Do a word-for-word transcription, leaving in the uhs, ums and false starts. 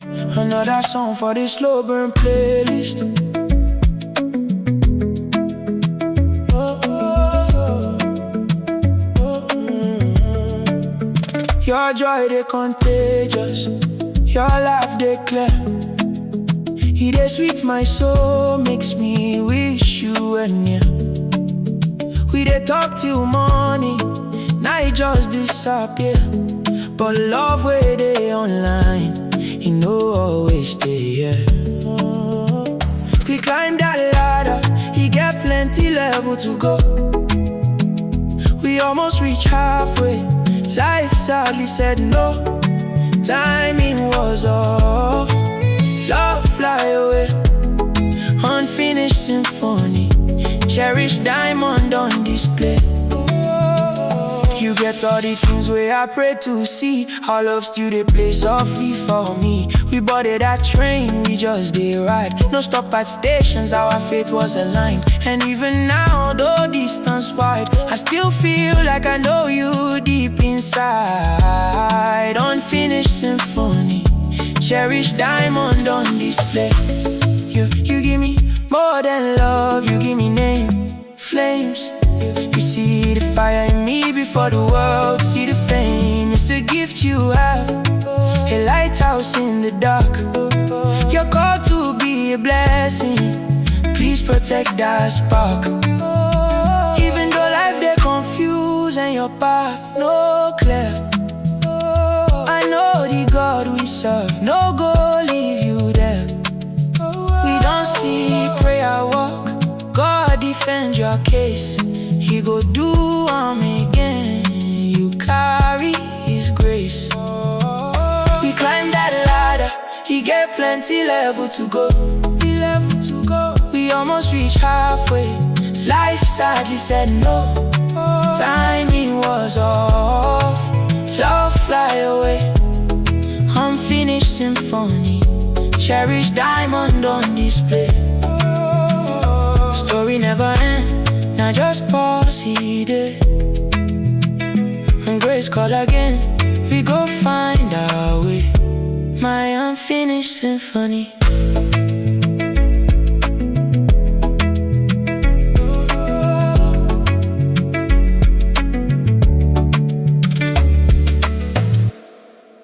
Another song for the slow burn playlist. Oh, oh, oh, oh, mm. Your joy they contagious, your laugh they clear. It is sweet my soul, makes me wish you were near. We they talk till morning, now it just disappear. But love where they online, you know always stay here. We climb that ladder, he get plenty level to go. We almost reach halfway, life sadly said no. Timing was off, love fly away. Unfinished symphony, cherished diamond on display. You get all the things where I pray to see. Our love still they play softly for me. We boarded that train, we just did ride. No stop at stations, our fate was aligned. And even now, though distance wide, I still feel like I know you deep inside. Unfinished symphony, cherished diamond on display. You, you give me more than love, you give me name, flames. You see the fire in me before the world see the fame. It's a gift you have, a lighthouse in the dark. You're called to be a blessing, please protect that spark. Even though life they confuse and your path no clear, I know the God we serve, no go leave you there. We don't see prayer walk, God defend your case. He go do am again, you carry his grace. We climb that ladder, he get plenty level to go. We level to go. We almost reach halfway, life sadly said no. Timing was off, love fly away. Unfinished symphony, cherished diamond on display. Story never ends, now just pause it. When grace call again, we go find our way. My unfinished symphony.